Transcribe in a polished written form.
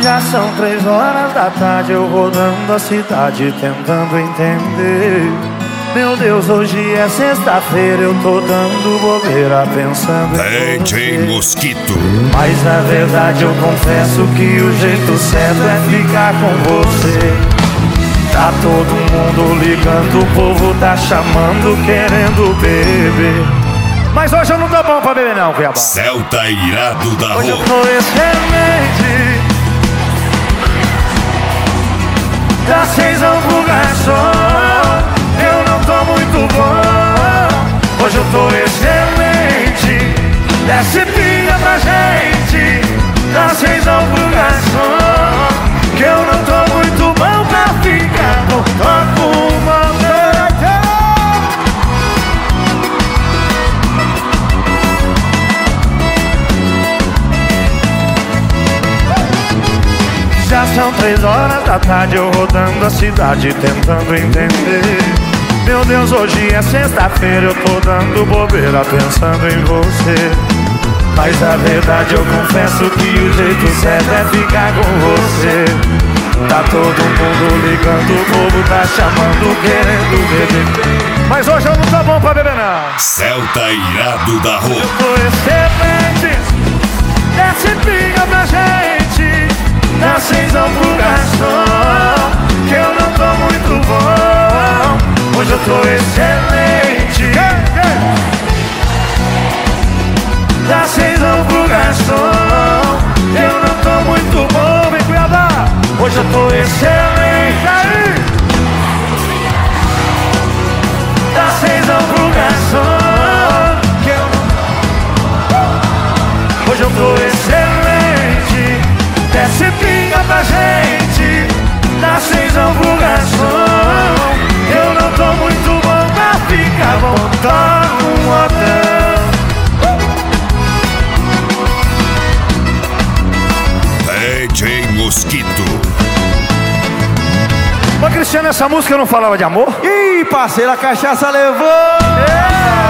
Já são 3 horas da tarde, eu rodando a cidade tentando entender. Meu Deus, hoje é sexta-feira, eu tô dando bobeira pensando em DJ Mosquito. Mas na verdade eu confesso que o jeito certo é ficar com você. Tá todo mundo ligando, o povo tá chamando, querendo beber. Mas hoje eu não tô bom pra beber não, Cuiabá. Celta irado da Hoje eu rua. tô excelente. Das 6 ao garçom, eu não tô muito bom. Hoje eu tô excelente. Desce pinga pra gente. Das 6 ao garçom, que eu não tô muito bom pra ficar. Não tô com uma noite. Já são 3 horas da tarde, eu rodando a cidade tentando entender. Meu Deus, hoje é sexta-feira, eu tô dando bobeira pensando em você. Mas a verdade eu confesso que o jeito certo é ficar com você. Tá todo mundo ligando, o povo tá chamando, querendo beber. Mas hoje eu não tô bom pra beber não. Celta irado da rua. Eu tô excelente. Desce pinga pra gente. Dá 6 ao garçom, que eu não tô muito bom. Hoje eu tô excelente. Dá 6 ao garçom, eu não tô muito bom. Vem Cuiabá, hoje eu tô excelente. Aí. Dá 6 ao garçom, que eu não... Hoje eu tô excelente. Desce pinga pra gente. Dá 6 ao garçom, eu não tô muito bom pra ficar. Montar um hotel. DJ Mosquito. Ô Cristiano, essa música não falava de amor? Ih, parceiro, a cachaça levou!